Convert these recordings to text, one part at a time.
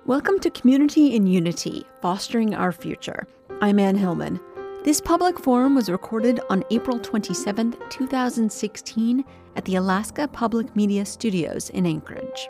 Welcome to Community in Unity, Fostering Our Future. I'm Ann Hillman. This public forum was recorded on April 27, 2016 at the Alaska Public Media Studios in Anchorage.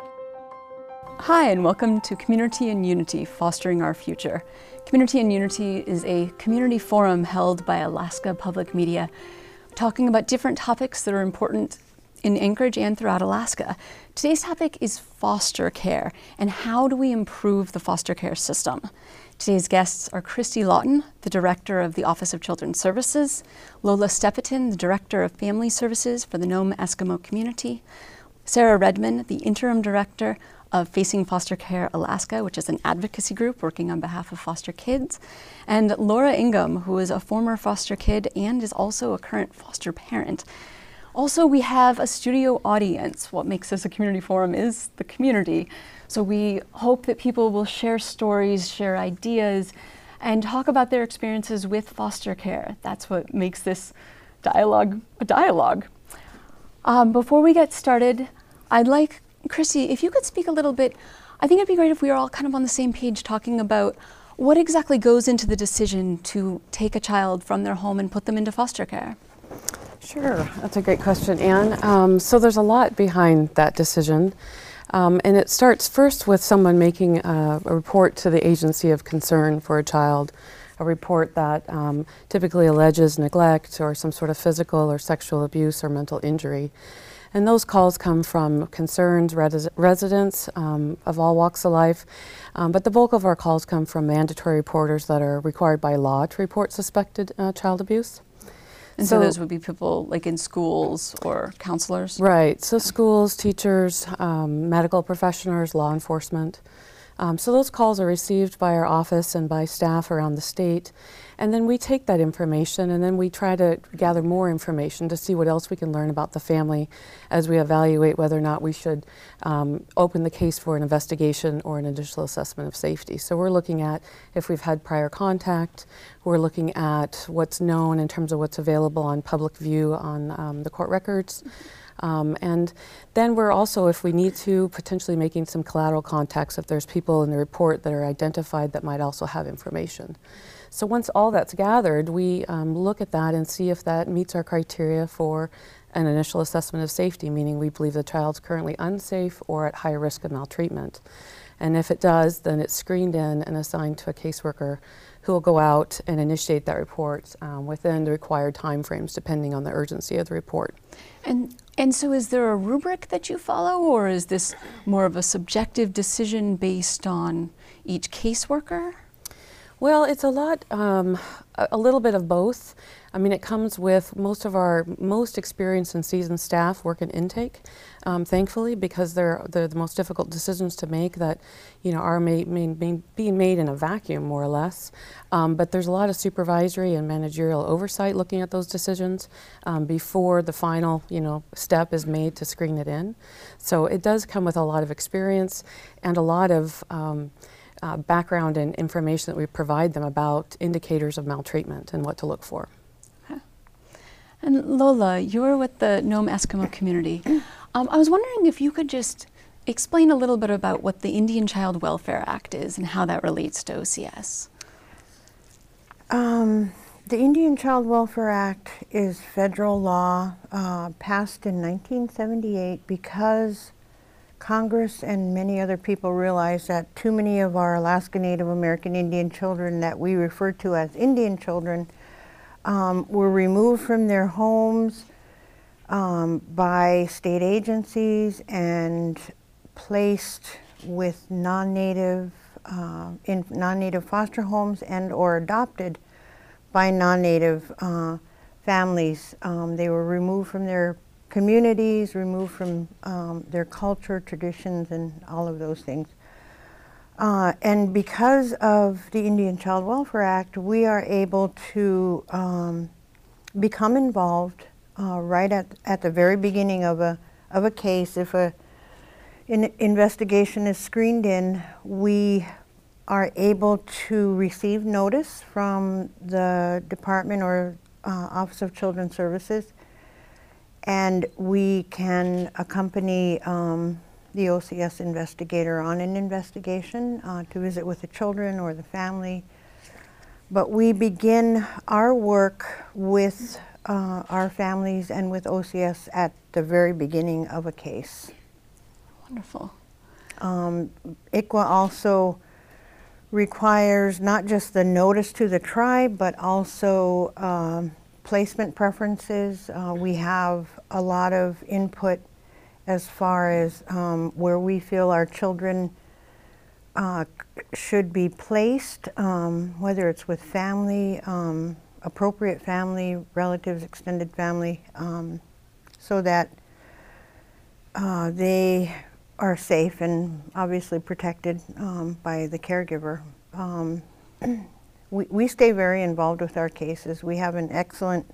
Hi, and welcome to Community in Unity, Fostering Our Future. Community in Unity is a community forum held by Alaska Public Media, talking about different topics that are important in Anchorage and throughout Alaska. Today's topic is foster care, and how do we improve the foster care system? Today's guests are Christy Lawton, the Director of the Office of Children's Services, Lola Stepetin, the Director of Family Services for the Nome Eskimo Community, Sarah Redman, the Interim Director of Facing Foster Care Alaska, which is an advocacy group working on behalf of foster kids, and Laura Ingham, who is a former foster kid and is also a current foster parent. Also, we have a studio audience. What makes this a community forum is the community. So we hope that people will share stories, share ideas, and talk about their experiences with foster care. That's what makes this dialogue a dialogue. Before we get started, I'd like, Christy, if you could speak a little bit. I think it'd be great if we were all kind of on the same page talking about what exactly goes into the decision to take a child from their home and put them into foster care. Sure, that's a great question, Anne. So there's a lot behind that decision. And it starts first with someone making a report to the agency of concern for a child, a report that typically alleges neglect or some sort of physical or sexual abuse or mental injury. And those calls come from concerns residents of all walks of life, but the bulk of our calls come from mandatory reporters that are required by law to report suspected child abuse. And so those would be people like in schools or counselors? Right, so schools, teachers, medical professionals, law enforcement. So those calls are received by our office and by staff around the state. And then we take that information and then we try to gather more information to see what else we can learn about the family as we evaluate whether or not we should open the case for an investigation or an initial assessment of safety. So we're looking at if we've had prior contact, we're looking at what's known in terms of what's available on public view on the court records. And then we're also, if we need to, potentially making some collateral contacts if there's people in the report that are identified that might also have information. So once all that's gathered, we look at that and see if that meets our criteria for an initial assessment of safety, meaning we believe the child's currently unsafe or at high risk of maltreatment. And if it does, then it's screened in and assigned to a caseworker who will go out and initiate that report within the required timeframes, depending on the urgency of the report. And so is there a rubric that you follow, or is this more of a subjective decision based on each caseworker? Well, it's a little bit of both. I mean, it comes with most of our most experienced and seasoned staff work in intake, thankfully, because they're the most difficult decisions to make that, you know, are being made in a vacuum, more or less. But there's a lot of supervisory and managerial oversight looking at those decisions before the final, step is made to screen it in. So it does come with a lot of experience and a lot of background and information that we provide them about indicators of maltreatment and what to look for. Okay. And Lola, you're with the Nome Eskimo Community. I was wondering if you could just explain a little bit about what the Indian Child Welfare Act is and how that relates to OCS. The Indian Child Welfare Act is federal law passed in 1978 because Congress and many other people realized that too many of our Alaska Native American Indian children that we refer to as Indian children were removed from their homes by state agencies and placed with non-native in non-native foster homes and or adopted by non-native families. They were removed from their communities, removed from their culture, traditions, and all of those things. And because of the Indian Child Welfare Act, we are able to become involved right at the very beginning of a case. If an investigation is screened in, we are able to receive notice from the Department or Office of Children's Services, and we can accompany the OCS investigator on an investigation to visit with the children or the family. But we begin our work with our families and with OCS at the very beginning of a case. Wonderful. ICWA also requires not just the notice to the tribe, but also placement preferences. We have a lot of input as far as where we feel our children should be placed, whether it's with family, appropriate family, relatives, extended family, so that they are safe and obviously protected by the caregiver. We stay very involved with our cases. We have an excellent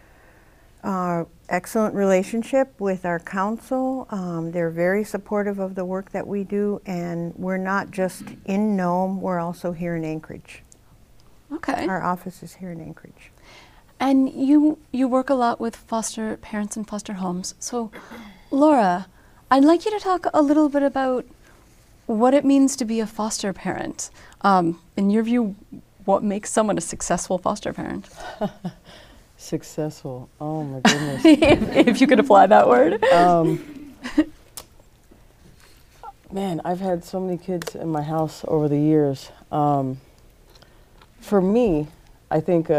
relationship with our council. They're very supportive of the work that we do, and we're not just in Nome, we're also here in Anchorage. Okay. Our office is here in Anchorage. And you work a lot with foster parents and foster homes. So, Laura, I'd like you to talk a little bit about what it means to be a foster parent. In your view, what makes someone a successful foster parent? Successful. Oh my goodness. If you could apply that word. Man, I've had so many kids in my house over the years. For me, I think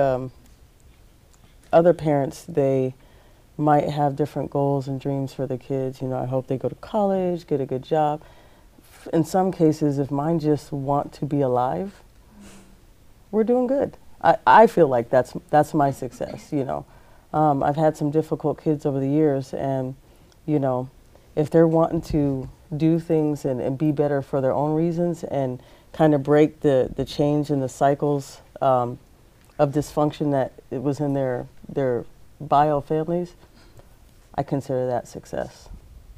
other parents, they might have different goals and dreams for the kids. You know, I hope they go to college, get a good job. In some cases, if mine just want to be alive, we're doing good. I feel like that's my success, you know. I've had some difficult kids over the years, and, you know, if they're wanting to do things and be better for their own reasons and kind of break the change in the cycles of dysfunction that it was in their bio families, I consider that success.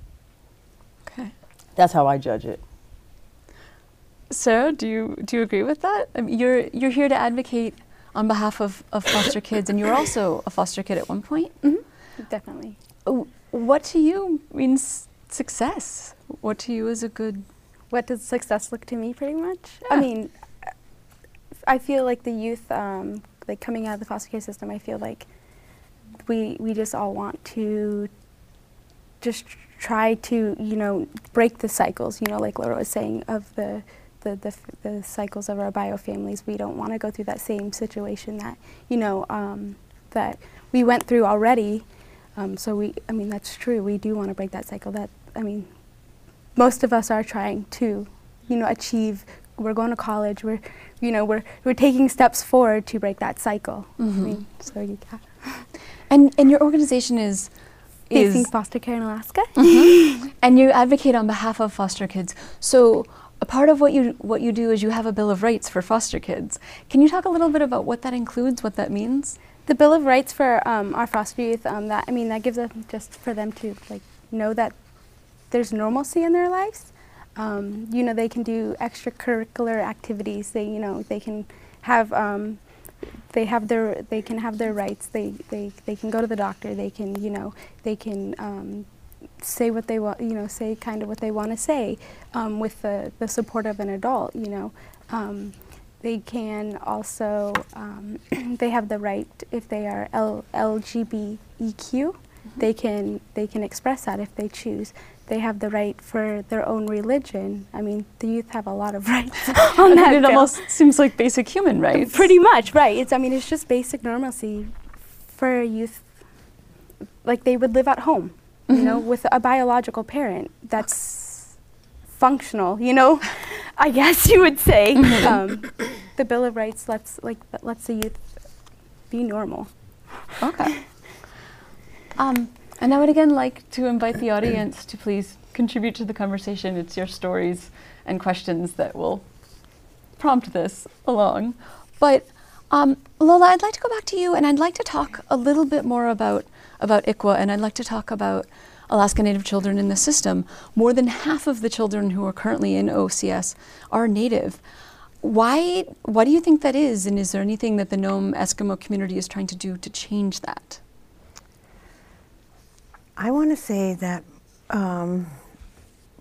Okay. That's how I judge it. Sarah, do you agree with that? I mean, you're here to advocate on behalf of foster kids, and you were also a foster kid at one point. Mm-hmm. Definitely. What to you means success? What to you is a good? What does success look to me, pretty much? Yeah. I mean, I feel like the youth, like coming out of the foster care system, I feel like we just all want to just try to, you know, break the cycles, you know, like Laura was saying, of the cycles of our bio families. We don't want to go through that same situation that, you know, that we went through already. So I mean, that's true. We do want to break that cycle. I mean, most of us are trying to, you know, achieve. We're going to college. We're taking steps forward to break that cycle. Mm-hmm. I mean, so you got. And your organization is Facing Foster Care in Alaska. Mm-hmm. And you advocate on behalf of foster kids. So a part of what you do is you have a Bill of Rights for foster kids. Can you talk a little bit about what that includes, what that means? The Bill of Rights for our foster youth, that gives them just for them to like know that there's normalcy in their lives. You know, they can do extracurricular activities. They can have their rights. They can go to the doctor. They can say what they want. You know, say kind of what they want to say with the support of an adult. You know, they can also they have the right, if they are LGBTQ, they can express that if they choose. They have the right for their own religion. I mean, the youth have a lot of rights on that. It almost seems like basic human rights. Pretty much, right. It's just basic normalcy for youth. Like they would live at home, you know, with a biological parent that's functional, you know, I guess you would say. The Bill of Rights lets the youth be normal. Okay. And I would again like to invite the audience to please contribute to the conversation. It's your stories and questions that will prompt this along. But Lola, I'd like to go back to you, and I'd like to talk a little bit more about ICWA, and I'd like to talk about Alaska Native children in the system. More than half of the children who are currently in OCS are Native. Why do you think that is, and is there anything that the Nome Eskimo community is trying to do to change that? I want to say that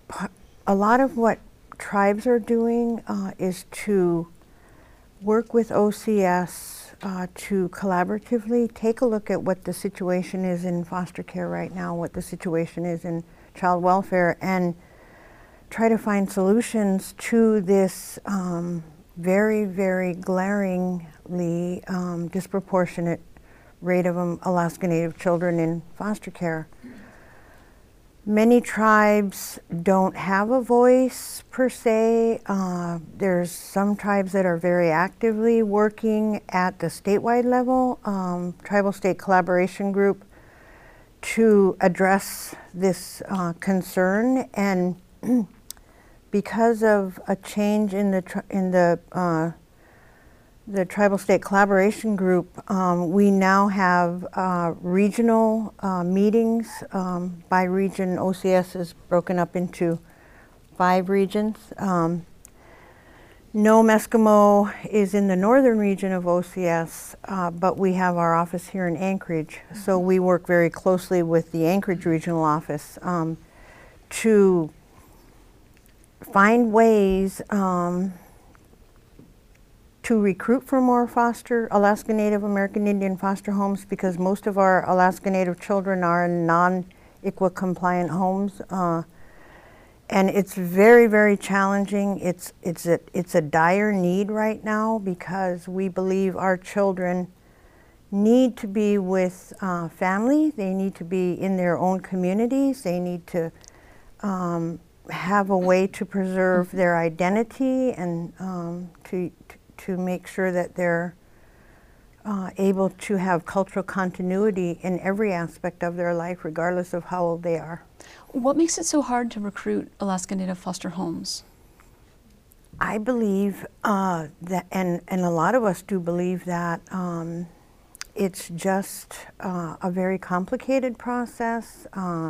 a lot of what tribes are doing is to work with OCS to collaboratively take a look at what the situation is in foster care right now, what the situation is in child welfare, and try to find solutions to this very, very glaringly disproportionate rate of Alaska Native children in foster care. Many tribes don't have a voice per se. There's some tribes that are very actively working at the statewide level, Tribal State Collaboration Group, to address this concern. And because of a change in the Tribal State Collaboration Group, we now have regional meetings by region. OCS is broken up into 5 regions. Nome Eskimo is in the northern region of OCS, but we have our office here in Anchorage. So we work very closely with the Anchorage Regional Office to find ways to recruit for more Alaska Native American Indian foster homes, because most of our Alaska Native children are in non-ICWA compliant homes. And it's very, very challenging. It's a dire need right now, because we believe our children need to be with family. They need to be in their own communities. They need to have a way to preserve their identity and to make sure that they're able to have cultural continuity in every aspect of their life, regardless of how old they are. What makes it so hard to recruit Alaska Native foster homes? I believe that, and a lot of us do believe that it's just a very complicated process,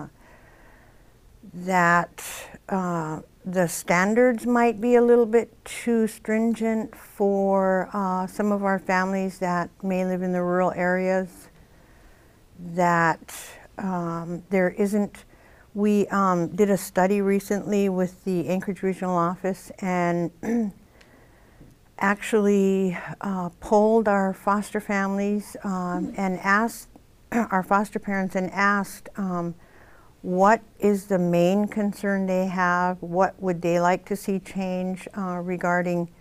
that the standards might be a little bit too stringent for some of our families that may live in the rural areas, that there isn't. We did a study recently with the Anchorage Regional Office and actually polled our foster families and asked our foster parents and asked what is the main concern they have, what would they like to see change regarding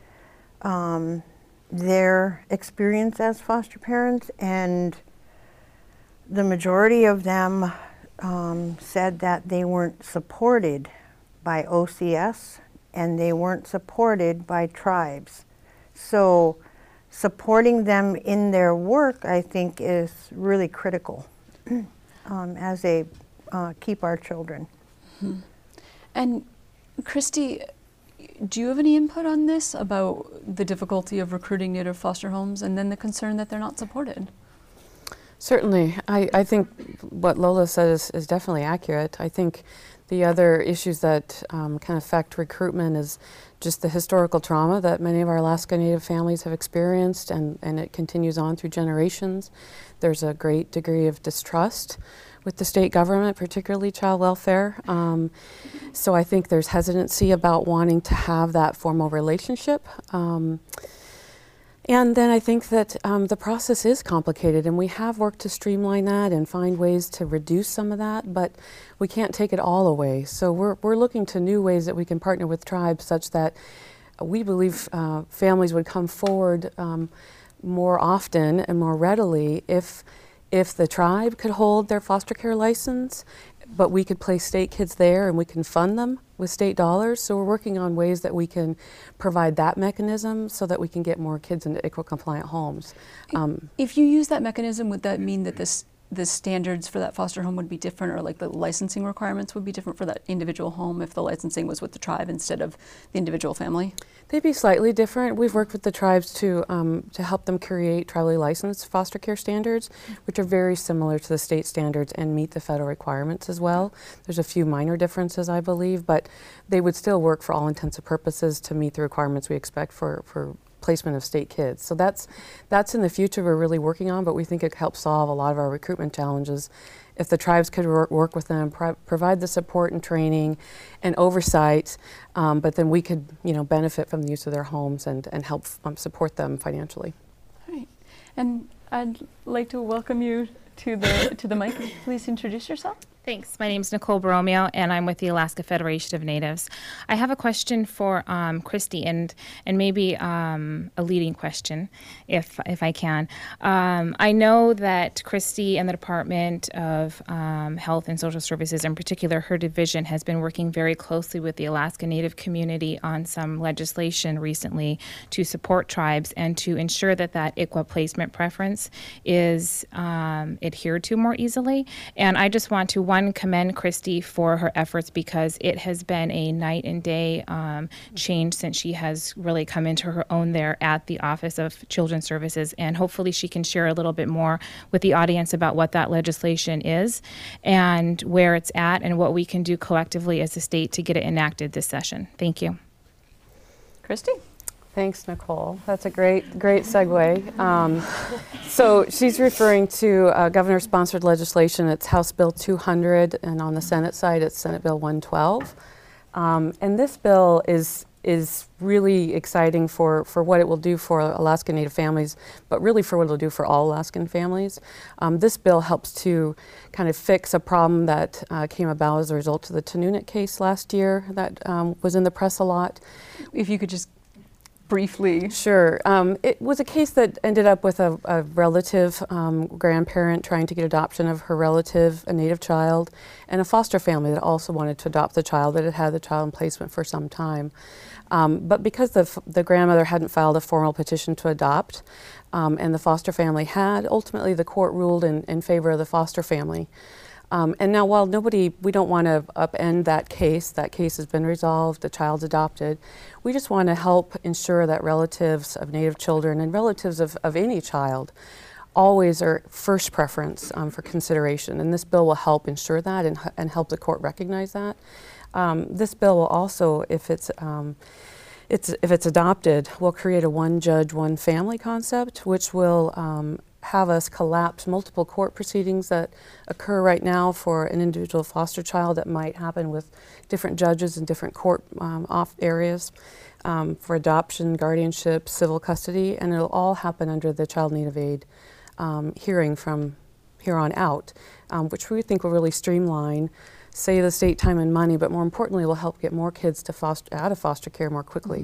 their experience as foster parents, and the majority of them said that they weren't supported by OCS and they weren't supported by tribes. So supporting them in their work, I think, is really critical as they keep our children. Mm-hmm. And Christy, do you have any input on this about the difficulty of recruiting Native foster homes and then the concern that they're not supported? Certainly. I think what Lola says is definitely accurate. I think the other issues that can affect recruitment is just the historical trauma that many of our Alaska Native families have experienced, and it continues on through generations. There's a great degree of distrust with the state government, particularly child welfare. So I think there's hesitancy about wanting to have that formal relationship. And then I think that the process is complicated, and we have worked to streamline that and find ways to reduce some of that, but we can't take it all away. So we're looking to new ways that we can partner with tribes such that we believe families would come forward more often and more readily if the tribe could hold their foster care license, but we could place state kids there and we can fund them with state dollars. So we're working on ways that we can provide that mechanism so that we can get more kids into ICWA compliant homes. If you use that mechanism, would that mean that the standards for that foster home would be different, or like the licensing requirements would be different for that individual home if the licensing was with the tribe instead of the individual family? They'd be slightly different. We've worked with the tribes to help them create tribally licensed foster care standards, which are very similar to the state standards and meet the federal requirements as well. There's a few minor differences, I believe, but they would still work for all intents and purposes to meet the requirements we expect for placement of state kids. So that's in the future we're really working on, but we think it helps solve a lot of our recruitment challenges. If the tribes could work with them, provide the support and training and oversight, but then we could, benefit from the use of their homes and help support them financially. All right. And I'd like to welcome you to the mic. Please introduce yourself. Thanks. My name is Nicole Borromeo, and I'm with the Alaska Federation of Natives. I have a question for Christy, and maybe a leading question, if I can. I know that Christy and the Department of Health and Social Services, in particular her division, has been working very closely with the Alaska Native community on some legislation recently to support tribes and to ensure that ICWA placement preference is adhered to more easily. And I just want to commend Christy for her efforts, because it has been a night and day change since she has really come into her own there at the Office of Children's Services, and hopefully she can share a little bit more with the audience about what that legislation is and where it's at and what we can do collectively as a state to get it enacted this session. Thank you. Christy? Thanks, Nicole. That's a great segue. So she's referring to governor-sponsored legislation. It's House Bill 200, and on the Senate side, it's Senate Bill 112. And this bill is really exciting for what it will do for Alaska Native families, but really for what it will do for all Alaskan families. This bill helps to kind of fix a problem that came about as a result of the Tanunit case last year that was in the press a lot. If you could just briefly. Sure. It was a case that ended up with a relative grandparent trying to get adoption of her relative, a Native child, and a foster family that also wanted to adopt the child that had had the child in placement for some time. But because the grandmother hadn't filed a formal petition to adopt, and the foster family had, ultimately the court ruled in favor of the foster family. And now, while we don't want to upend that case has been resolved, the child's adopted, we just want to help ensure that relatives of Native children and relatives of any child always are first preference for consideration. And this bill will help ensure that and help the court recognize that. This bill will also, if it's adopted, will create a one judge, one family concept, which will have us collapse multiple court proceedings that occur right now for an individual foster child that might happen with different judges in different court off areas for adoption, guardianship, civil custody, and it'll all happen under the Child Native Aid hearing from here on out, which we think will really streamline, save the state time and money, but more importantly will help get more kids to out of foster care more quickly.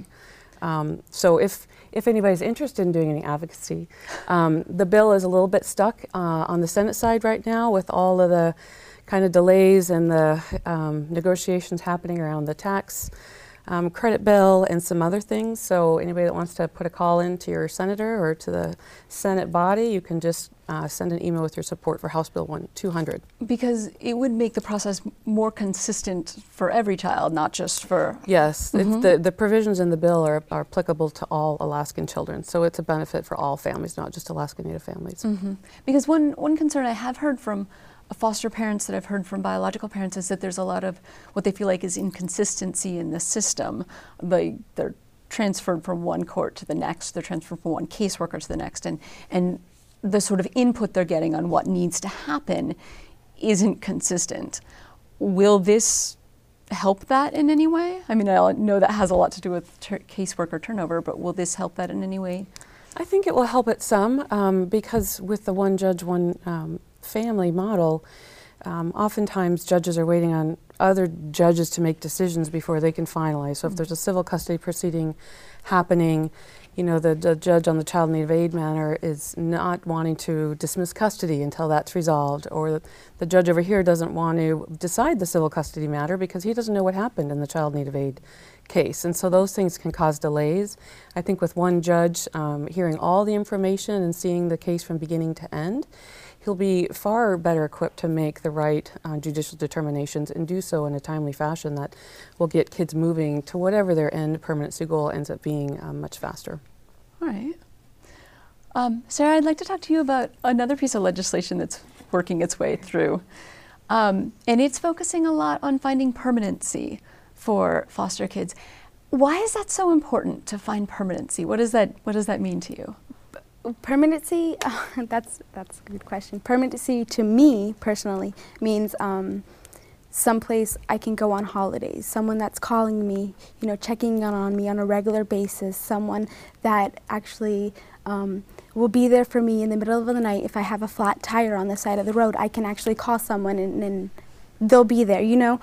So if anybody's interested in doing any advocacy, the bill is a little bit stuck on the Senate side right now with all of the kind of delays and the negotiations happening around the tax credit bill and some other things. So anybody that wants to put a call in to your senator or to the Senate body, you can just send an email with your support for House Bill 200. Because it would make the process more consistent for every child, not just for... Yes, the provisions in the bill are applicable to all Alaskan children, so it's a benefit for all families, not just Alaska Native families. Because one concern I have heard from foster parents that I've heard from biological parents is that there's a lot of what they feel like is inconsistency in the system. They're transferred from one court to the next, they're transferred from one caseworker to the next, and the sort of input they're getting on what needs to happen isn't consistent. Will this help that in any way? I mean, I know that has a lot to do with caseworker turnover, but will this help that in any way? I think it will help it some because with the one judge, one family model, oftentimes judges are waiting on other judges to make decisions before they can finalize. So if there's a civil custody proceeding happening, the judge on the Child Native Aid matter is not wanting to dismiss custody until that's resolved, or the judge over here doesn't want to decide the civil custody matter because he doesn't know what happened in the Child Native Aid case. And so those things can cause delays. I think with one judge hearing all the information and seeing the case from beginning to end, he'll be far better equipped to make the right judicial determinations and do so in a timely fashion that will get kids moving to whatever their end permanency goal ends up being much faster. All right. Sarah, I'd like to talk to you about another piece of legislation that's working its way through. And it's focusing a lot on finding permanency for foster kids. Why is that so important to find permanency? What does that mean to you? Permanency, that's a good question. Permanency to me personally means someplace I can go on holidays, someone that's calling me, you know, checking on me on a regular basis, someone that actually will be there for me in the middle of the night. If I have a flat tire on the side of the road, I can actually call someone and they'll be there, you know.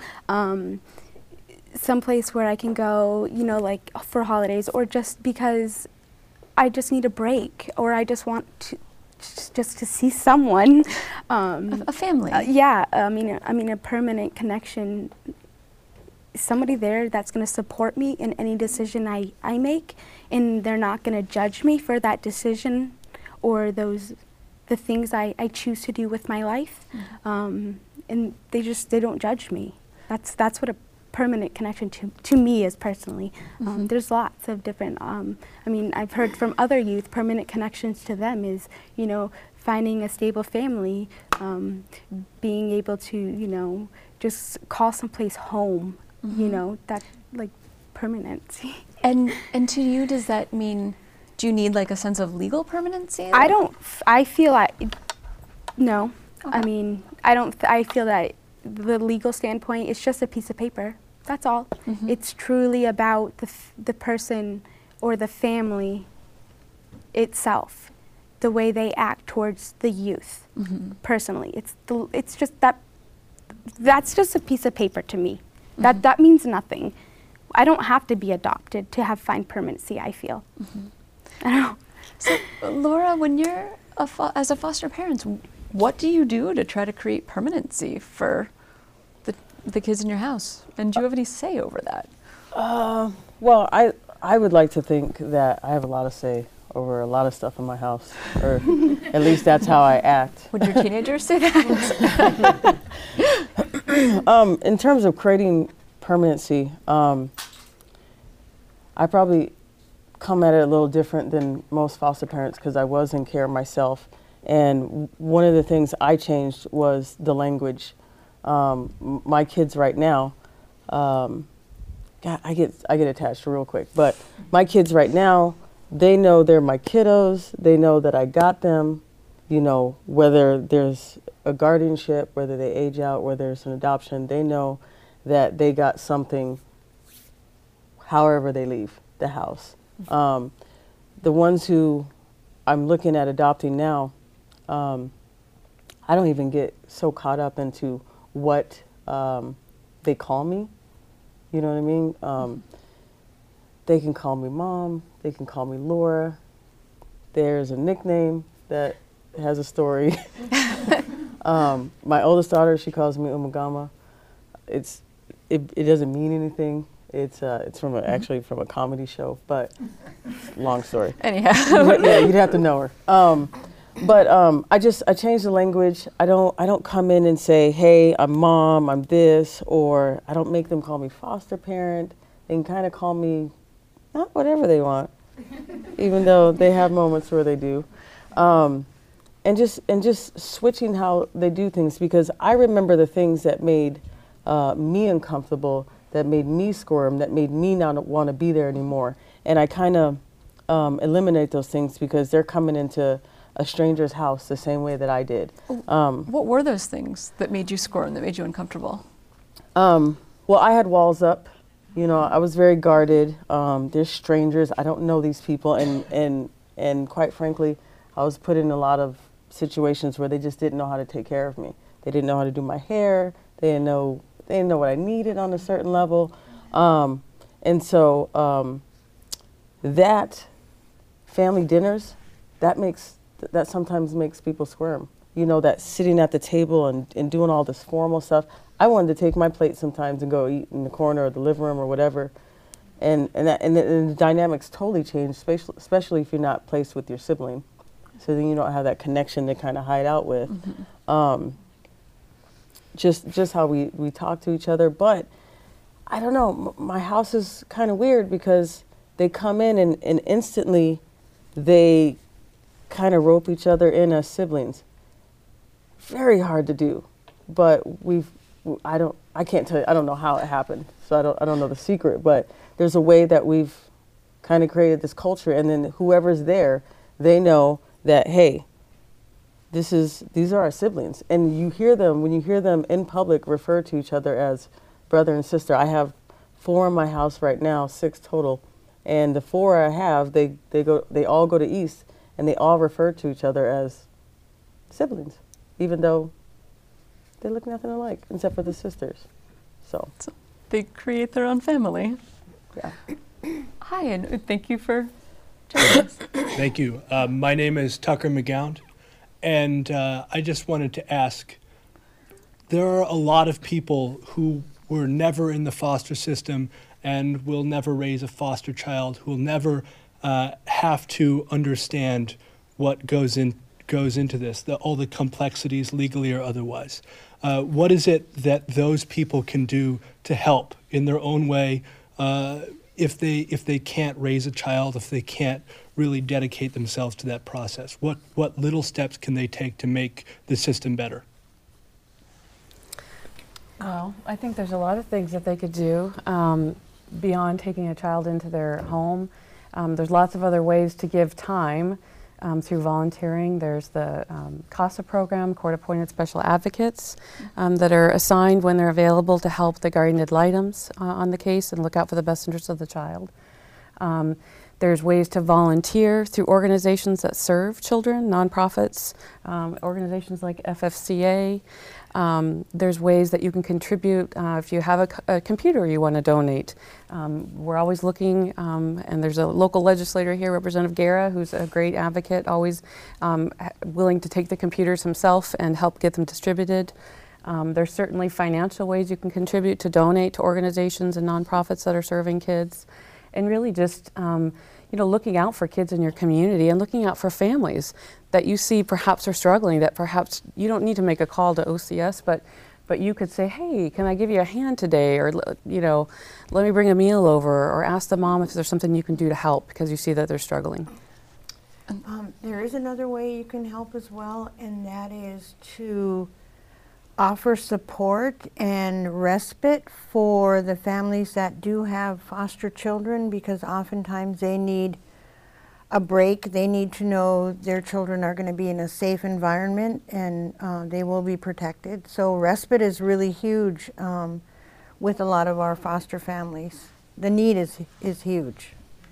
Someplace where I can go, you know, like for holidays, or just because I just need a break, or I just want to just to see someone. A family. Yeah, I mean a permanent connection. Somebody there that's going to support me in any decision I make, and they're not going to judge me for that decision or the things I choose to do with my life. And they don't judge me. That's what a permanent connection to me is personally. There's lots of different, I mean, I've heard from other youth, permanent connections to them is, you know, finding a stable family, being able to, you know, just call someplace home, you know, that like permanency. And to you, does that mean, do you need like a sense of legal permanency? I feel like, no. Okay. I mean, I feel that the legal standpoint, it's just a piece of paper. That's all. It's truly about the person or the family itself, the way they act towards the youth. Personally, it's just that's just a piece of paper to me. That means nothing. I don't have to be adopted to find permanency, I feel. I don't know. So, Laura, when you're as a foster parent, what do you do to try to create permanency for the kids in your house? And do you have any say over that? Well, I would like to think that I have a lot of say over a lot of stuff in my house, or at least that's how I act. Would your teenagers say that? In terms of creating permanency, I probably come at it a little different than most foster parents because I was in care myself. And one of the things I changed was the language. My kids right now, God, I get attached real quick, but my kids right now, they know they're my kiddos. They know that I got them, you know, whether there's a guardianship, whether they age out, whether there's an adoption, they know that they got something however they leave the house. The ones who I'm looking at adopting now, I don't even get so caught up into what they call me. You know what I mean? They can call me Mom. They can call me Laura. There's a nickname that has a story. My oldest daughter, she calls me Umagama. It doesn't mean anything. It's from actually from a comedy show, but long story. Anyhow, yeah, you'd have to know her. But I changed the language. I don't come in and say, hey, I'm Mom, I'm this, or I don't make them call me foster parent. They can kind of call me whatever they want, even though they have moments where they do. And just switching how they do things, because I remember the things that made me uncomfortable, that made me squirm, that made me not want to be there anymore. And I kind of eliminate those things because they're coming into a stranger's house the same way that I did. What were those things that made you squirm, that made you uncomfortable? Well, I had walls up. You know, I was very guarded. They're strangers. I don't know these people. And quite frankly, I was put in a lot of situations where they just didn't know how to take care of me. They didn't know how to do my hair. They didn't know what I needed on a certain level. And so that family dinners, that sometimes makes people squirm. You know, that sitting at the table and doing all this formal stuff. I wanted to take my plate sometimes and go eat in the corner or the living room or whatever. And the dynamics totally change, especially if you're not placed with your sibling. So then you don't have that connection to kind of hide out with. Just how we talk to each other. But I don't know, my house is kind of weird because they come in and instantly they kind of rope each other in as siblings. Very hard to do, but I I can't tell you, I don't know how it happened, so I don't know the secret, but there's a way that we've kind of created this culture, and then whoever's there, they know that, hey, these are our siblings. And you hear them, when you hear them in public refer to each other as brother and sister. I have 4 in my house right now, 6 total. And the 4 I have, they all go to East, and they all refer to each other as siblings, even though they look nothing alike, except for the sisters. So they create their own family. yeah. Hi, and thank you for joining us. Thank you. My name is Tucker McGound, and I just wanted to ask, there are a lot of people who were never in the foster system and will never raise a foster child, who will never have to understand what goes into this, all the complexities legally or otherwise. What is it that those people can do to help in their own way if they can't raise a child, if they can't really dedicate themselves to that process? What little steps can they take to make the system better? Well, I think there's a lot of things that they could do beyond taking a child into their home. There's lots of other ways to give time through volunteering. There's the CASA program, court-appointed special advocates, that are assigned when they're available to help the guardian ad litems on the case and look out for the best interests of the child. There's ways to volunteer through organizations that serve children, nonprofits, organizations like FFCA. There's ways that you can contribute if you have a computer you want to donate. We're always looking, and there's a local legislator here, Representative Guerra, who's a great advocate, always willing to take the computers himself and help get them distributed. There's certainly financial ways you can contribute to donate to organizations and nonprofits that are serving kids. And really just looking out for kids in your community and looking out for families that you see perhaps are struggling, that perhaps you don't need to make a call to OCS, but you could say, hey, can I give you a hand today? Or, let me bring a meal over, or ask the mom if there's something you can do to help because you see that they're struggling. There is another way you can help as well, and that is to offer support and respite for the families that do have foster children, because oftentimes they need a break. They need to know their children are going to be in a safe environment and they will be protected. So respite is really huge with a lot of our foster families. The need is huge.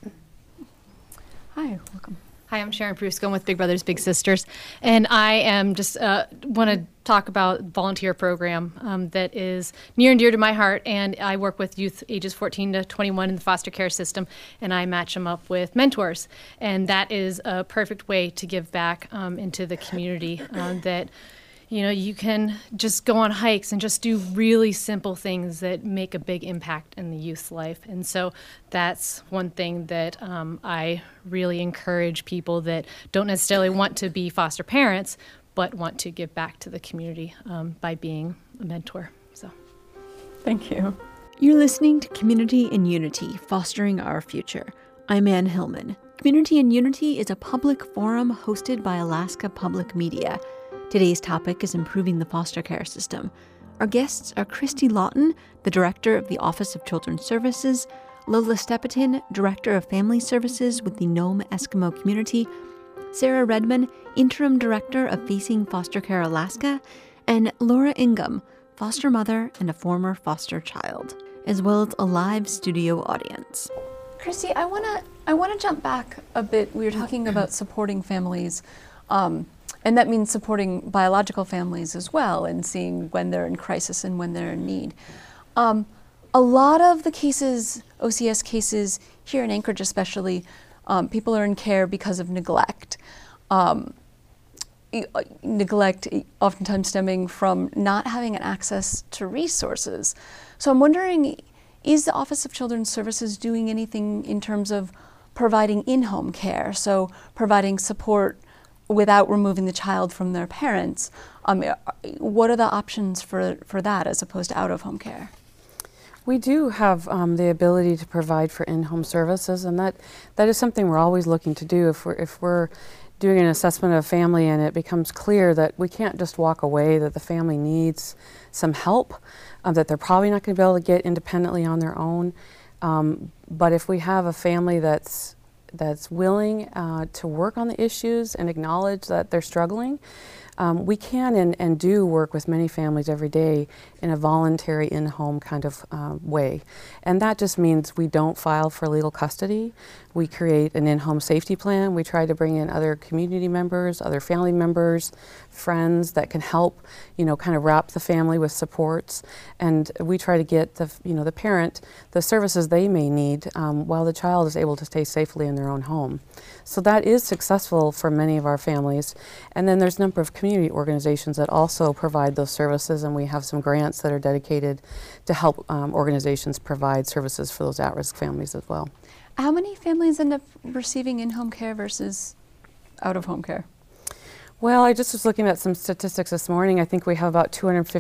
Hi, welcome. Hi, I'm Sharon Brusco. I'm with Big Brothers Big Sisters, and I am just want to talk about volunteer program that is near and dear to my heart. And I work with youth ages 14 to 21 in the foster care system, and I match them up with mentors. And that is a perfect way to give back into the community. That you can just go on hikes and just do really simple things that make a big impact in the youth's life. And so that's one thing that I really encourage people that don't necessarily want to be foster parents, but want to give back to the community by being a mentor. So, thank you. You're listening to Community in Unity, Fostering Our Future. I'm Ann Hillman. Community in Unity is a public forum hosted by Alaska Public Media. Today's topic is improving the foster care system. Our guests are Christy Lawton, the Director of the Office of Children's Services, Lola Stepetin, Director of Family Services with the Nome Eskimo Community, Sarah Redman, Interim Director of Facing Foster Care Alaska, and Laura Ingham, foster mother and a former foster child, as well as a live studio audience. Christy, I want to jump back a bit. We were talking about supporting families. And that means supporting biological families as well, and seeing when they're in crisis and when they're in need. A lot of the cases, OCS cases, here in Anchorage especially, people are in care because of neglect. Neglect oftentimes stemming from not having access to resources. So I'm wondering, is the Office of Children's Services doing anything in terms of providing in-home care? So providing support without removing the child from their parents. What are the options for that as opposed to out-of-home care? We do have the ability to provide for in-home services, and that is something we're always looking to do. If we're doing an assessment of a family, and it becomes clear that we can't just walk away, that the family needs some help, that they're probably not going to be able to get independently on their own. But if we have a family that's willing to work on the issues and acknowledge that they're struggling, we can and do work with many families every day in a voluntary in-home kind of way. And that just means we don't file for legal custody. We create an in-home safety plan. We try to bring in other community members, other family members, friends that can help, kind of wrap the family with supports. And we try to get the parent the services they may need while the child is able to stay safely in their own home. So that is successful for many of our families. And then there's a number of community organizations that also provide those services, and we have some grants that are dedicated to help organizations provide services for those at-risk families as well. How many families end up receiving in-home care versus out-of-home care? Well, I just was looking at some statistics this morning. I think we have about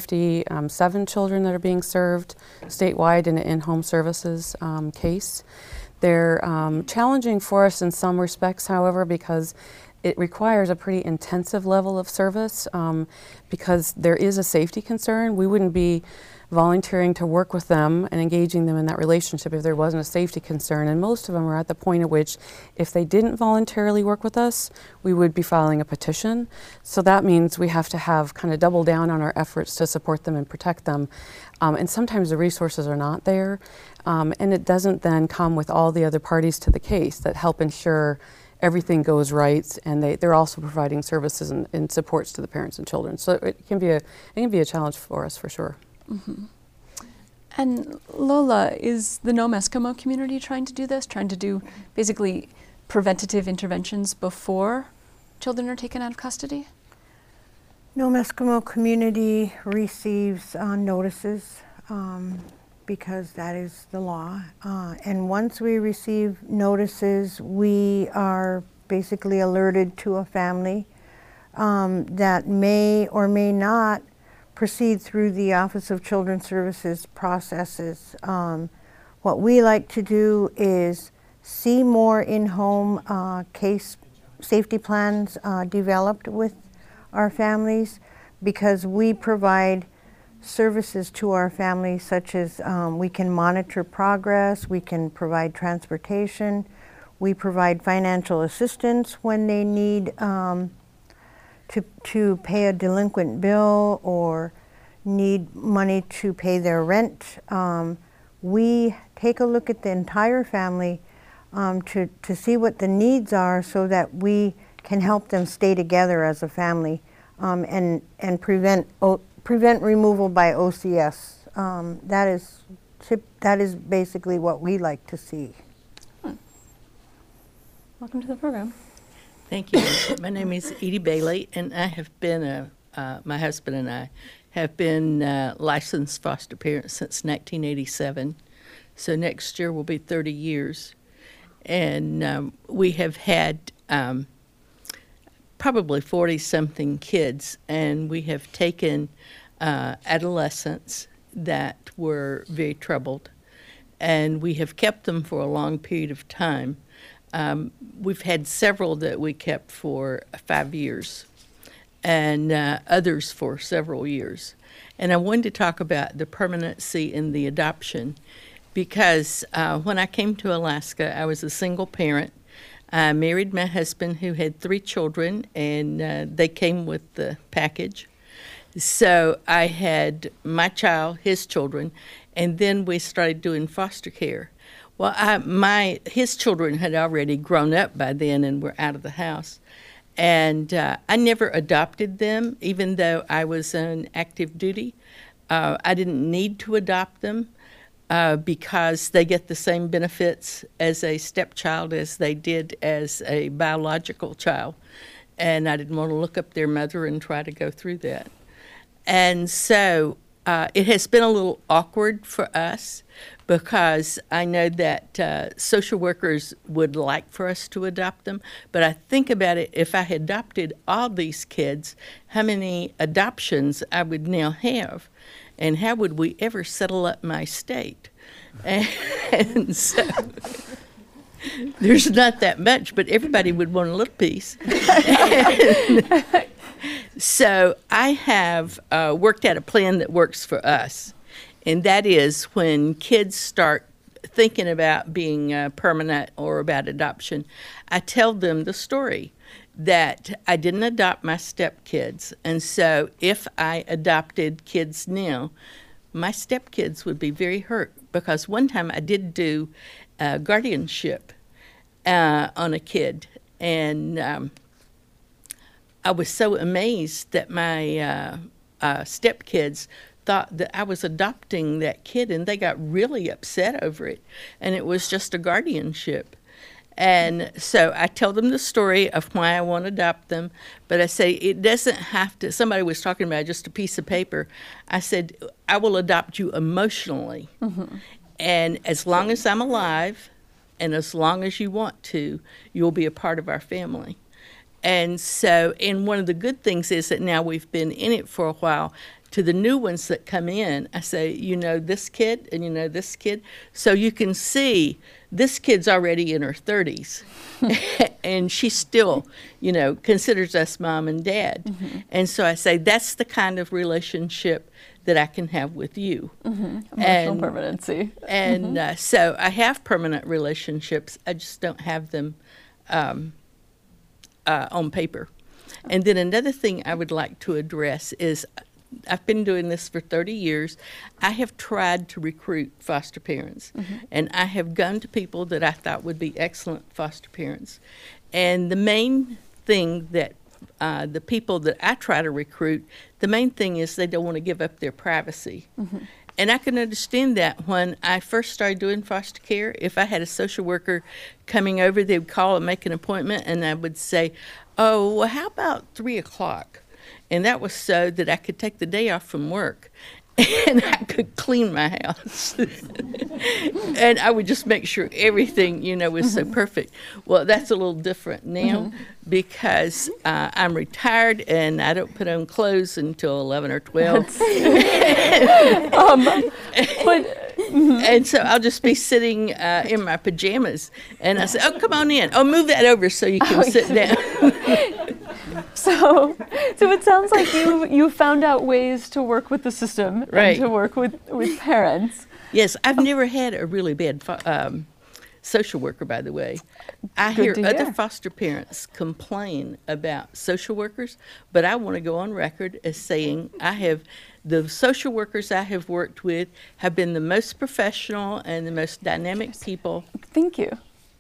257 children that are being served statewide in an in-home services case. They're challenging for us in some respects, however, because it requires a pretty intensive level of service because there is a safety concern. We wouldn't be volunteering to work with them and engaging them in that relationship if there wasn't a safety concern. And most of them are at the point at which if they didn't voluntarily work with us, we would be filing a petition. So that means we have to have kind of double down on our efforts to support them and protect them. And sometimes the resources are not there. And it doesn't then come with all the other parties to the case that help ensure everything goes right, and they're also providing services and supports to the parents and children. So it can be a challenge for us for sure. Mm-hmm. And Lola, is the Nome Eskimo community trying to do this, trying to do basically preventative interventions before children are taken out of custody? Nome Eskimo community receives notices because that is the law. And once we receive notices, we are basically alerted to a family that may or may not proceed through the Office of Children's Services processes. What we like to do is see more in-home case safety plans developed with our families, because we provide services to our families such as we can monitor progress, we can provide transportation, we provide financial assistance when they need to pay a delinquent bill or need money to pay their rent. We take a look at the entire family to see what the needs are so that we can help them stay together as a family and prevent removal by OCS. That is basically what we like to see. Welcome to the program. Thank you. My name is Edie Bailey, and I have been my husband and I have been licensed foster parents since 1987. So next year will be 30 years. And we have had probably 40-something kids, and we have taken adolescents that were very troubled, and we have kept them for a long period of time. We've had several that we kept for 5 years, and others for several years. And I wanted to talk about the permanency in the adoption, because when I came to Alaska, I was a single parent. I married my husband, who had 3 children, and they came with the package. So I had my child, his children, and then we started doing foster care. Well, his children had already grown up by then and were out of the house. And I never adopted them, even though I was on active duty. I didn't need to adopt them because they get the same benefits as a stepchild as they did as a biological child. And I didn't want to look up their mother and try to go through that. And so it has been a little awkward for us, because I know that social workers would like for us to adopt them. But I think about it, if I had adopted all these kids, how many adoptions I would now have, and how would we ever settle up my state? And so There's not that much, but everybody would want a little piece. So I have worked out a plan that works for us, and that is when kids start thinking about being permanent or about adoption, I tell them the story that I didn't adopt my stepkids, and so if I adopted kids now, my stepkids would be very hurt, because one time I did do guardianship on a kid, and I was so amazed that my stepkids thought that I was adopting that kid, and they got really upset over it, and it was just a guardianship. And so I tell them the story of why I want to adopt them, but I say it doesn't have to, somebody was talking about just a piece of paper. I said, I will adopt you emotionally. Mm-hmm. And as long as I'm alive, and as long as you want to, you'll be a part of our family. And so, and one of the good things is that now we've been in it for a while, to the new ones that come in, I say, you know this kid and you know this kid. So you can see this kid's already in her 30s and she still, you know, considers us mom and dad. Mm-hmm. And so I say, that's the kind of relationship that I can have with you. Mm-hmm. Emotional permanency. And so I have permanent relationships. I just don't have them on paper. And then another thing I would like to address is, I've been doing this for 30 years. I have tried to recruit foster parents, and I have gone to people that I thought would be excellent foster parents. And the main thing that the people that I try to recruit, the main thing is they don't want to give up their privacy. And I can understand that. When I first started doing foster care, if I had a social worker coming over, they would call and make an appointment, and I would say, oh, well, how about 3 o'clock? And that was so that I could take the day off from work and I could clean my house. And I would just make sure everything, you know, was so perfect. Well, that's a little different now because I'm retired and I don't put on clothes until 11 or 12. And so I'll just be sitting in my pajamas and I say, oh, come on in. Oh, move that over so you can sit down. So it sounds like you found out ways to work with the system and to work with parents. Yes, I've never had a really bad social worker, by the way. I hear other foster parents complain about social workers, but I want to go on record as saying the social workers I have worked with have been the most professional and the most dynamic people. Thank you.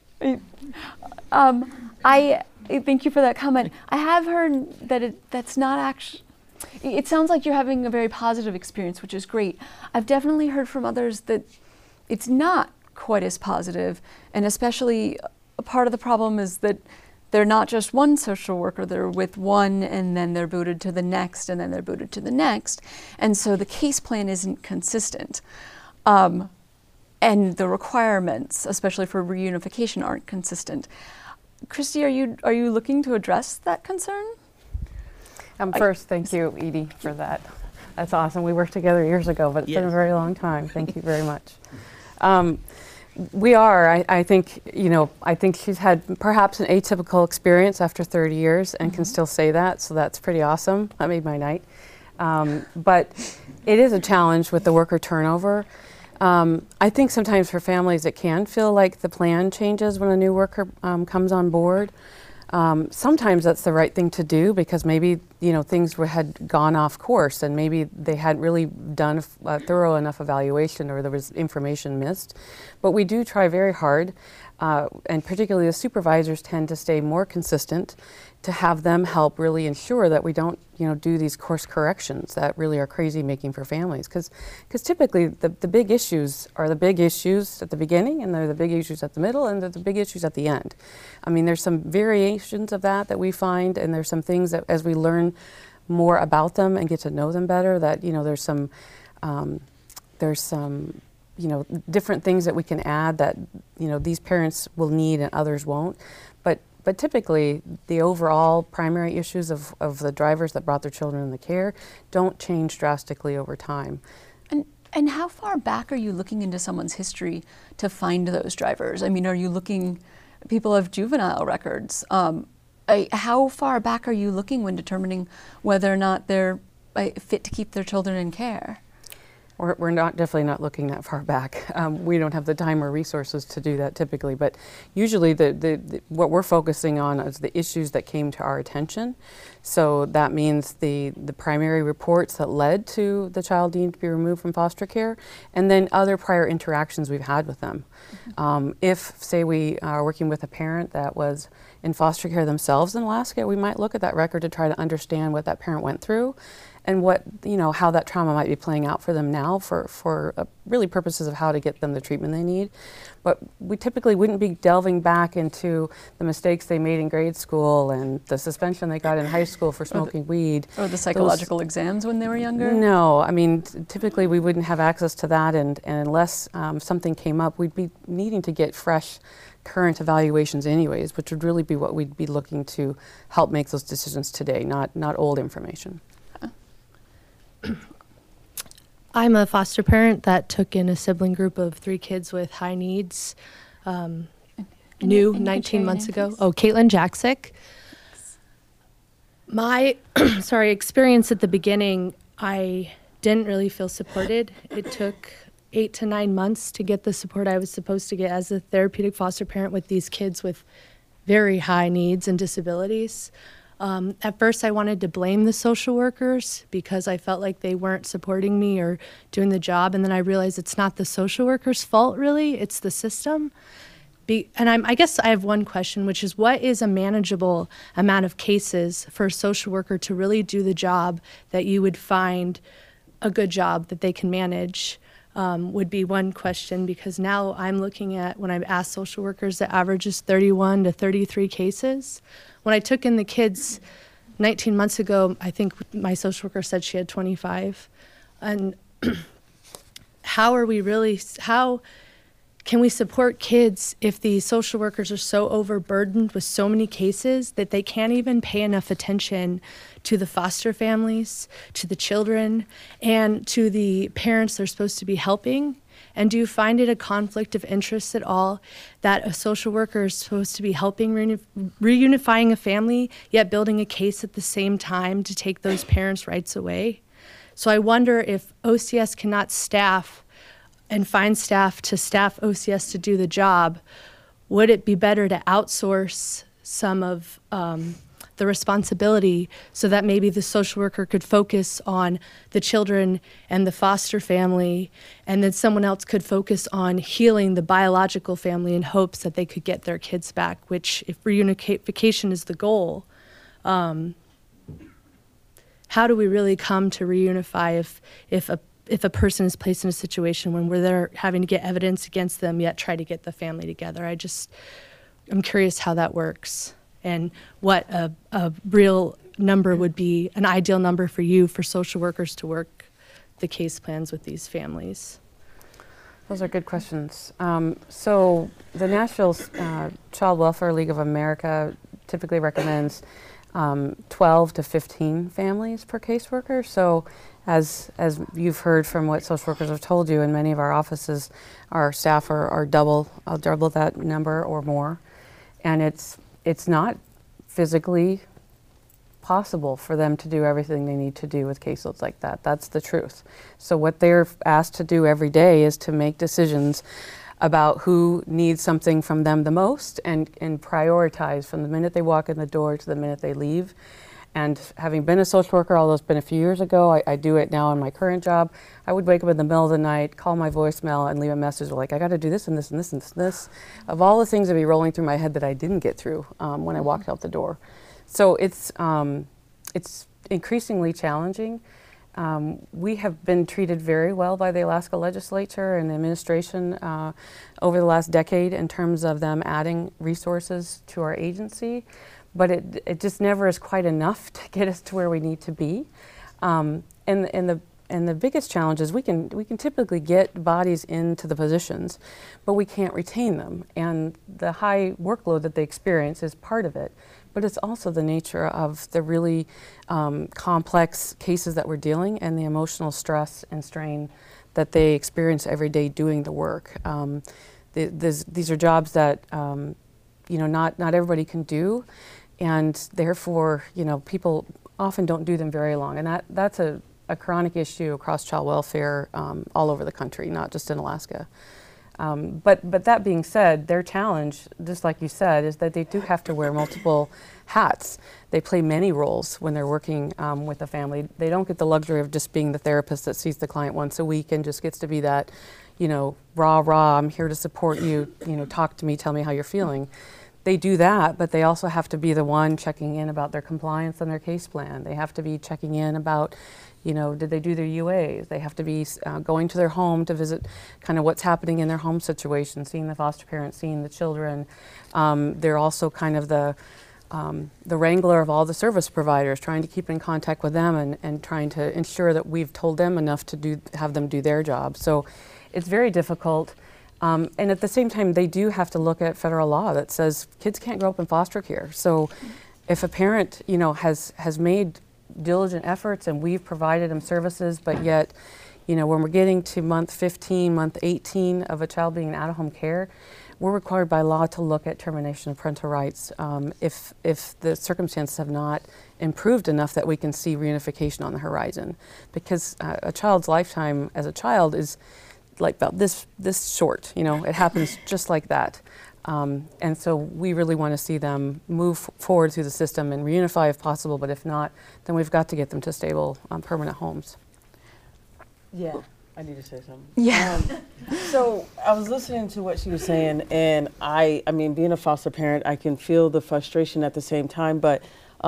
I thank you for that comment. I have heard that that's not actually, it sounds like you're having a very positive experience, which is great. I've definitely heard from others that it's not quite as positive, and especially a part of the problem is that they're not just one social worker, they're with one and then they're booted to the next and then they're booted to the next. And so the case plan isn't consistent. And the requirements, especially for reunification, aren't consistent. Christy, are you looking to address that concern? First, thank you, Edie, for that. That's awesome. We worked together years ago, but it's been a very long time. Thank you very much. We are. I think, I think she's had perhaps an atypical experience after 30 years and can still say that, so that's pretty awesome. That made my night. But it is a challenge with the worker turnover. I think sometimes for families it can feel like the plan changes when a new worker comes on board. Sometimes that's the right thing to do because maybe things had gone off course and maybe they hadn't really done a thorough enough evaluation or there was information missed. But we do try very hard, and particularly the supervisors tend to stay more consistent to have them help really ensure that we don't do these course corrections that really are crazy making for families, because typically the big issues are the big issues at the beginning and they're the big issues at the middle and they're the big issues at the end. I mean, there's some variations of that we find, and there's some things that as we learn more about them and get to know them better, that there's some different things that we can add that these parents will need and others won't. But typically, the overall primary issues of the drivers that brought their children in the care don't change drastically over time. And And how far back are you looking into someone's history to find those drivers? I mean, are you looking, people have juvenile records. How far back are you looking when determining whether or not they're fit to keep their children in care? We're definitely not looking that far back. We don't have the time or resources to do that typically, but usually what we're focusing on is the issues that came to our attention. So that means the primary reports that led to the child needing to be removed from foster care, and then other prior interactions we've had with them. If, say, we are working with a parent that was in foster care themselves in Alaska, we might look at that record to try to understand what that parent went through and what, how that trauma might be playing out for them now for really purposes of how to get them the treatment they need. But we typically wouldn't be delving back into the mistakes they made in grade school and the suspension they got in high school for smoking weed. Or the psychological exams when they were younger? No, I mean, typically we wouldn't have access to that, and unless something came up, we'd be needing to get fresh current evaluations anyways, which would really be what we'd be looking to help make those decisions today, not old information. I'm a foster parent that took in a sibling group of 3 kids with high needs, new 19 months ago. Oh, Caitlin Jaksic. My experience at the beginning, I didn't really feel supported. It took 8 to 9 months to get the support I was supposed to get as a therapeutic foster parent with these kids with very high needs and disabilities. At first, I wanted to blame the social workers because I felt like they weren't supporting me or doing the job. And then I realized it's not the social workers' fault, really. It's the system. I guess I have one question, which is what is a manageable amount of cases for a social worker to really do the job that you would find a good job that they can manage? Would be one question, because now I'm looking at, when I've asked social workers, the average is 31 to 33 cases. When I took in the kids 19 months ago, I think my social worker said she had 25. And how can we support kids if the social workers are so overburdened with so many cases that they can't even pay enough attention to the foster families, to the children, and to the parents they're supposed to be helping? And do you find it a conflict of interest at all that a social worker is supposed to be helping reunifying a family, yet building a case at the same time to take those parents' rights away? So I wonder if OCS cannot staff and find staff to staff OCS to do the job, would it be better to outsource some of the responsibility so that maybe the social worker could focus on the children and the foster family, and then someone else could focus on healing the biological family in hopes that they could get their kids back, which, if reunification is the goal, how do we really come to reunify if a person is placed in a situation when we're there having to get evidence against them yet try to get the family together? I'm curious how that works and what a real number would be, an ideal number for you for social workers to work the case plans with these families. Those are good questions. So the National Child Welfare League of America typically recommends 12 to 15 families per caseworker. So as you've heard from what social workers have told you, in many of our offices, our staff are double that number or more. And it's not physically possible for them to do everything they need to do with caseloads like that. That's the truth. So what they're asked to do every day is to make decisions about who needs something from them the most and prioritize from the minute they walk in the door to the minute they leave. And having been a social worker, although it's been a few years ago, I do it now in my current job. I would wake up in the middle of the night, call my voicemail, and leave a message like, I got to do this and this and this and this. Of all the things that be rolling through my head that I didn't get through when I walked out the door. So it's increasingly challenging. We have been treated very well by the Alaska legislature and the administration over the last decade in terms of them adding resources to our agency. But it just never is quite enough to get us to where we need to be. And the biggest challenge is we can typically get bodies into the positions, but we can't retain them. And the high workload that they experience is part of it. But it's also the nature of the really complex cases that we're dealing and the emotional stress and strain that they experience every day doing the work. These are jobs that not everybody can do, and therefore people often don't do them very long, and that's a chronic issue across child welfare all over the country, not just in Alaska. But that being said, their challenge, just like you said, is that they do have to wear multiple hats. They play many roles when they're working with a family. They don't get the luxury of just being the therapist that sees the client once a week and just gets to be that, rah, I'm here to support you, talk to me, tell me how you're feeling. They do that, but they also have to be the one checking in about their compliance and their case plan. They have to be checking in about, did they do their UAs? They have to be going to their home to visit kind of what's happening in their home situation, seeing the foster parents, seeing the children. They're also kind of the wrangler of all the service providers, trying to keep in contact with them and trying to ensure that we've told them enough to have them do their job. So it's very difficult. And at the same time, they do have to look at federal law that says kids can't grow up in foster care. So if a parent, has made diligent efforts and we've provided them services, but yet, when we're getting to month 15, month 18 of a child being in out-of-home care, we're required by law to look at termination of parental rights if the circumstances have not improved enough that we can see reunification on the horizon. Because a child's lifetime as a child is like about this short, it happens just like that. And so we really want to see them move forward through the system and reunify if possible, but if not, then we've got to get them to stable, permanent homes. Yeah, I need to say something. Yeah. So I was listening to what she was saying, and I mean, being a foster parent, I can feel the frustration at the same time, but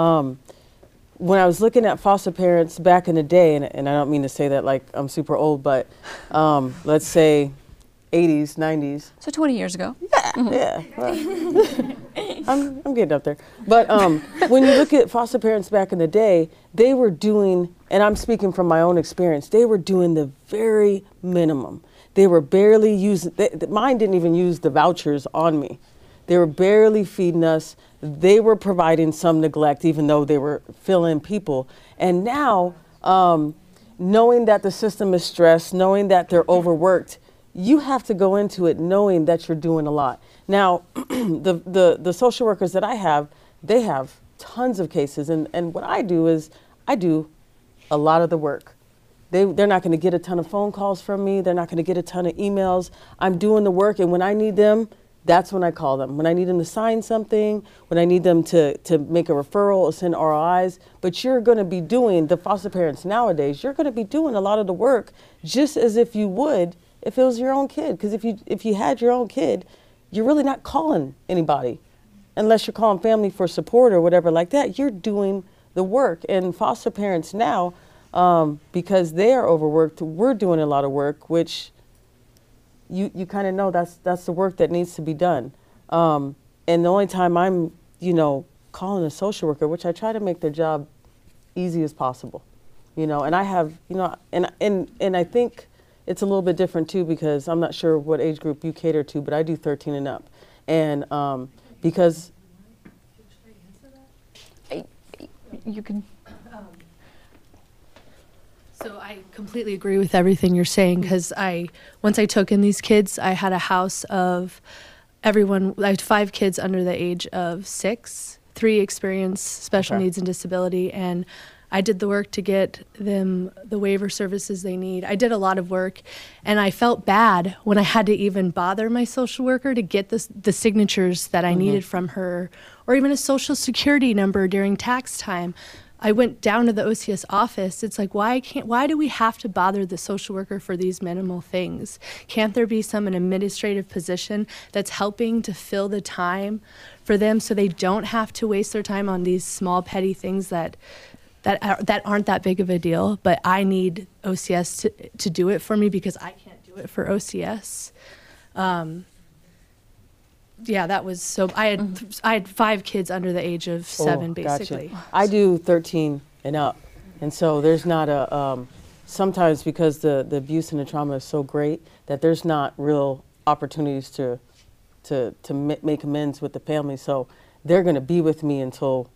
when I was looking at foster parents back in the day, and I don't mean to say that like I'm super old, but let's say 80s, 90s. So 20 years ago. Yeah. Well, I'm getting up there. But when you look at foster parents back in the day, they were doing, and I'm speaking from my own experience, they were doing the very minimum. They were barely using, mine didn't even use the vouchers on me. They were barely feeding us. They were providing some neglect, even though they were filling people. And now, knowing that the system is stressed, knowing that they're overworked, you have to go into it knowing that you're doing a lot. Now, the social workers that I have, they have tons of cases. And what I do is I do a lot of the work. They're not going to get a ton of phone calls from me. They're not going to get a ton of emails. I'm doing the work, and when I need them, that's when I call them. When I need them to sign something, when I need them to make a referral or send ROIs. But you're going to be doing, the foster parents nowadays, you're going to be doing a lot of the work just as if you would if it was your own kid. Because if you had your own kid, you're really not calling anybody unless you're calling family for support or whatever like that. You're doing the work. And foster parents now, because they are overworked, we're doing a lot of work, which you kind of know that's the work that needs to be done. And the only time I'm, calling a social worker, which I try to make their job easy as possible, and I have, and I think it's a little bit different too, because I'm not sure what age group you cater to, but I do 13 and up. And because you can. So I completely agree with everything you're saying, because once I took in these kids, I had a house of everyone. I had 5 kids under the age of 6, 3 experience special needs and disability, and I did the work to get them the waiver services they need. I did a lot of work, and I felt bad when I had to even bother my social worker to get the signatures that I needed from her, or even a social security number during tax time. I went down to the OCS office. It's like, why do we have to bother the social worker for these minimal things? Can't there be some administrative position that's helping to fill the time for them so they don't have to waste their time on these small petty things that aren't that big of a deal, but I need OCS to do it for me because I can't do it for OCS. Yeah, that was so. I had 5 kids under the age of 7, basically. Gotcha. I do 13 and up, and so there's not a. Sometimes because the abuse and the trauma is so great that there's not real opportunities to make amends with the family. So they're going to be with me until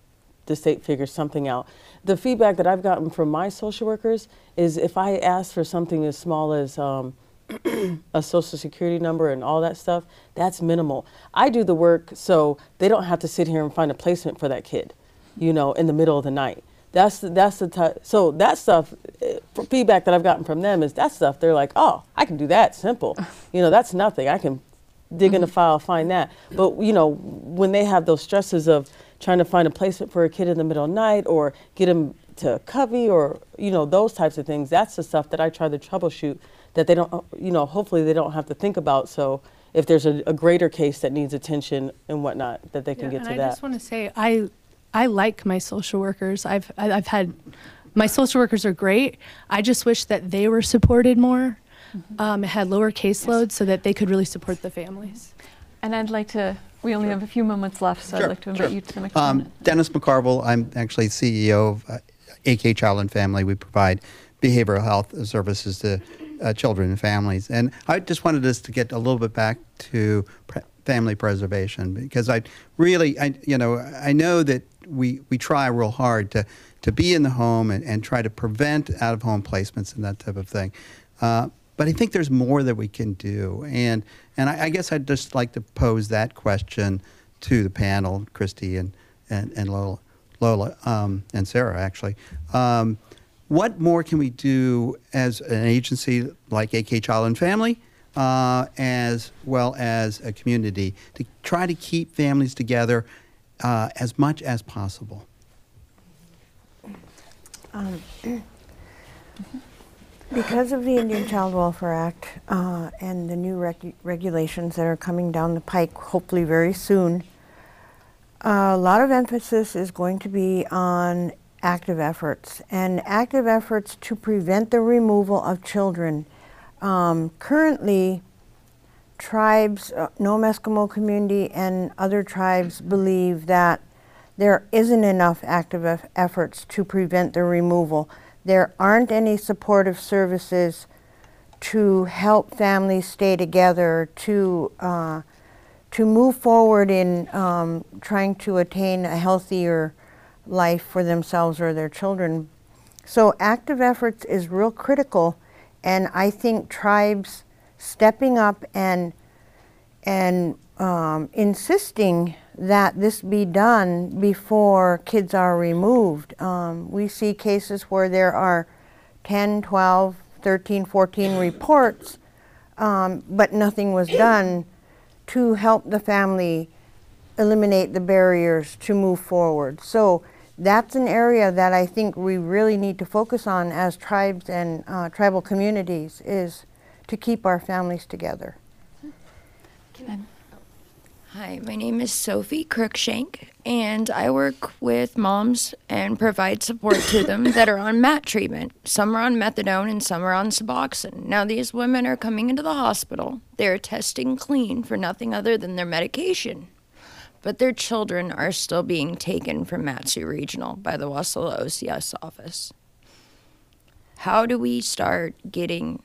the state figures something out. The feedback that I've gotten from my social workers is if I ask for something as small as a social security number and all that stuff, that's minimal. I do the work so they don't have to sit here and find a placement for that kid, you know, in the middle of the night. So that stuff, feedback that I've gotten from them is that stuff, they're like, oh, I can do that, simple. You know, that's nothing. I can dig in the file, find that. But, you know, when they have those stresses of trying to find a placement for a kid in the middle of the night or get him to covey or, you know, those types of things, that's the stuff that I try to troubleshoot that they don't, you know, hopefully they don't have to think about. So if there's a greater case that needs attention and whatnot, that they can get to that. I just want to say, I like my social workers. I've had, my social workers are great. I just wish that they were supported more, had lower caseloads so that they could really support the families. And I'd like to, we only have a few moments left, so I'd like to invite you to the microphone. Dennis McCarville, I'm actually CEO of AK Child and Family. We provide behavioral health services to children and families. And I just wanted us to get a little bit back to family preservation, because I know that we try real hard to be in the home and try to prevent out-of-home placements and that type of thing. But I think there's more that we can do. And I guess I'd just like to pose that question to the panel, Christy and Lola and Sarah, actually. What more can we do as an agency like AK Child and Family, as well as a community, to try to keep families together as much as possible? Because of the Indian Child Welfare Act and the new regulations that are coming down the pike, hopefully very soon, a lot of emphasis is going to be on active efforts to prevent the removal of children. Currently, tribes, Nome Eskimo community and other tribes believe that there isn't enough active efforts to prevent the removal. There aren't any supportive services to help families stay together, to move forward in trying to attain a healthier life for themselves or their children. So active efforts is real critical, and I think tribes stepping up and insisting that this be done before kids are removed. We see cases where there are 10, 12, 13, 14 reports, but nothing was done to help the family eliminate the barriers to move forward. So that's an area that I think we really need to focus on as tribes and tribal communities, is to keep our families together. Hi, my name is Sophie Cruikshank, and I work with moms and provide support to them that are on MAT treatment. Some are on methadone and some are on Suboxone. Now, these women are coming into the hospital. They're testing clean for nothing other than their medication. But their children are still being taken from Mat-Su Regional by the Wasilla OCS office. How do we start getting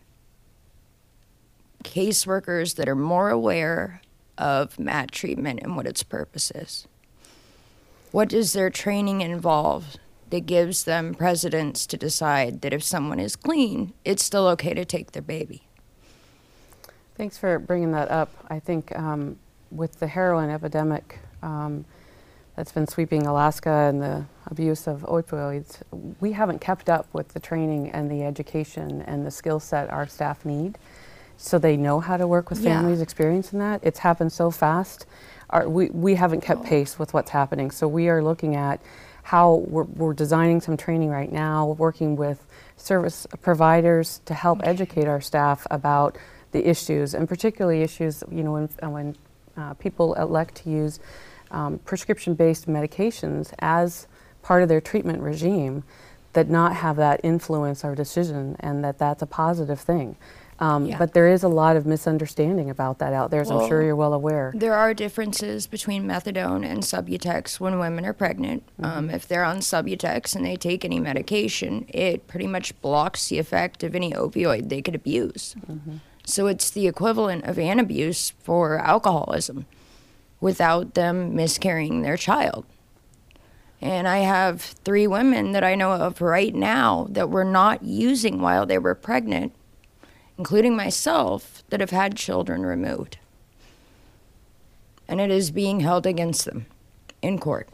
caseworkers that are more aware of MAT treatment and what its purpose is? What does their training involve that gives them precedence to decide that if someone is clean, it's still okay to take their baby? Thanks for bringing that up. I think with the heroin epidemic that's been sweeping Alaska and the abuse of opioids, we haven't kept up with the training and the education and the skill set our staff need, so they know how to work with families experiencing that. It's happened so fast. We haven't kept pace with what's happening, so we are looking at how we're designing some training right now, working with service providers to help educate our staff about the issues, and particularly issues, you know, when people elect to use prescription-based medications as part of their treatment regime, that not have that influence our decision, and that's a positive thing. But there is a lot of misunderstanding about that out there, as I'm sure you're well aware. There are differences between methadone and Subutex when women are pregnant. If they're on Subutex and they take any medication, it pretty much blocks the effect of any opioid they could abuse. So it's the equivalent of an abuse for alcoholism without them miscarrying their child. And I have 3 women that I know of right now that were not using while they were pregnant, including myself, that have had children removed. And it is being held against them in court.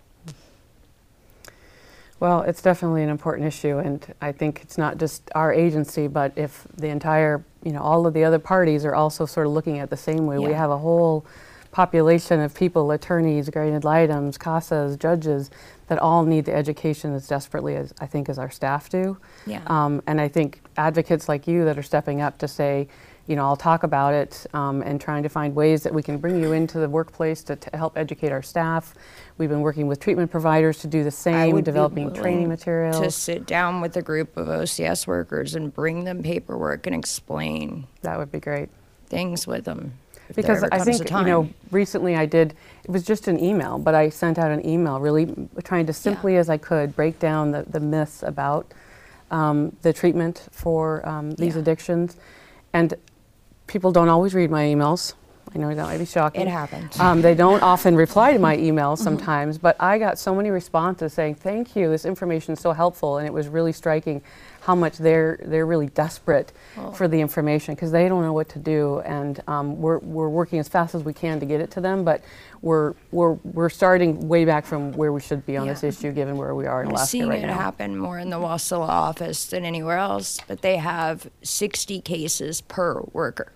Well, it's definitely an important issue, and I think it's not just our agency, but if the entire, all of the other parties are also sort of looking at the same way. We have a whole population of people, attorneys, guardian ad litems, CASAs, judges, that all need the education as desperately as I think as our staff do. Yeah. And I think advocates like you that are stepping up to say, I'll talk about it and trying to find ways that we can bring you into the workplace to help educate our staff. We've been working with treatment providers to do the same, developing training materials. To sit down with a group of OCS workers and bring them paperwork and explain. That would be great. Things with them. Because I think, recently it was just an email, but I sent out an email really trying to simply as I could break down the myths about the treatment for these addictions. And people don't always read my emails. I know that might be shocking. It happens. They don't often reply to my emails sometimes, but I got so many responses saying, thank you, this information is so helpful, and it was really striking how much they're really desperate for the information because they don't know what to do, and we're working as fast as we can to get it to them, but we're starting way back from where we should be on this issue given where we are in Alaska right now. I'm seeing it happen more in the Wasilla office than anywhere else, but they have 60 cases per worker.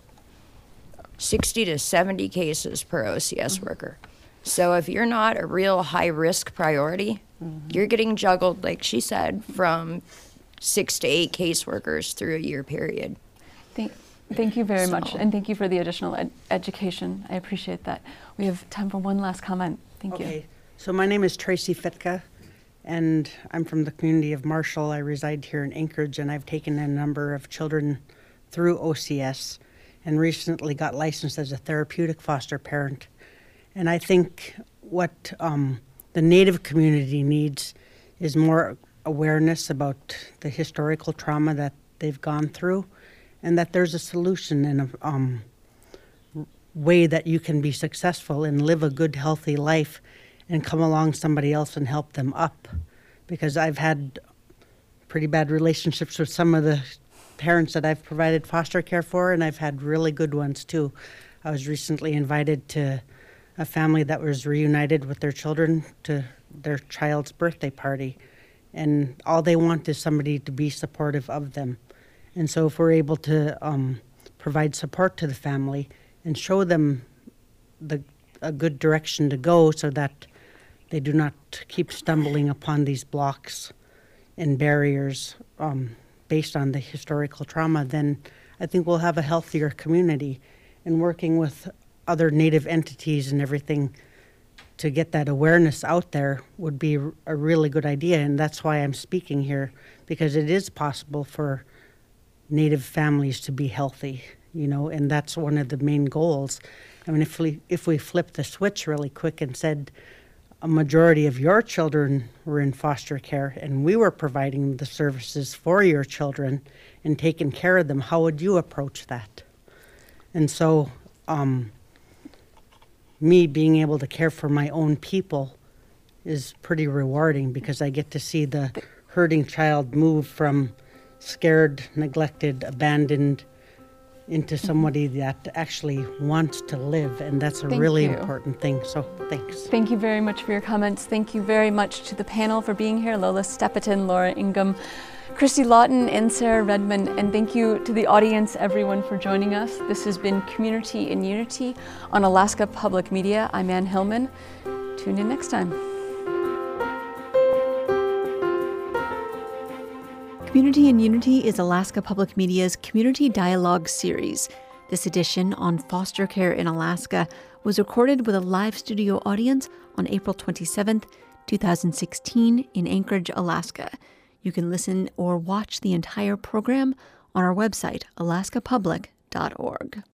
60 to 70 cases per OCS worker. So if you're not a real high-risk priority, you're getting juggled, like she said, from 6 to 8 caseworkers through a year period. Thank you very much, and thank you for the additional education. I appreciate that. We have time for one last comment. Thank you. So my name is Tracy Fitka, and I'm from the community of Marshall. I reside here in Anchorage, and I've taken a number of children through OCS and recently got licensed as a therapeutic foster parent. And I think what the Native community needs is more awareness about the historical trauma that they've gone through, and that there's a solution and a way that you can be successful and live a good, healthy life and come along somebody else and help them up. Because I've had pretty bad relationships with some of the parents that I've provided foster care for, and I've had really good ones too. I was recently invited to a family that was reunited with their children to their child's birthday party, and all they want is somebody to be supportive of them. And so if we're able to provide support to the family and show them a good direction to go so that they do not keep stumbling upon these blocks and barriers based on the historical trauma, then I think we'll have a healthier community. And working with other Native entities and everything to get that awareness out there would be a really good idea. And that's why I'm speaking here, because it is possible for Native families to be healthy, and that's one of the main goals. I mean, if we flip the switch really quick and said a majority of your children were in foster care and we were providing the services for your children and taking care of them, how would you approach that? And so me being able to care for my own people is pretty rewarding because I get to see the hurting child move from scared, neglected, abandoned into somebody that actually wants to live, and that's a really important thing. So thanks. Thank you very much for your comments. Thank you very much to the panel for being here, Lola Steppeton, Laura Ingham, Christy Lawton, and Sarah Redmond, and thank you to the audience, everyone, for joining us. This has been Community in Unity on Alaska Public Media. I'm Ann Hillman. Tune in next time. Community in Unity is Alaska Public Media's Community Dialogue series. This edition on foster care in Alaska was recorded with a live studio audience on April 27th, 2016 in Anchorage, Alaska. You can listen or watch the entire program on our website, alaskapublic.org.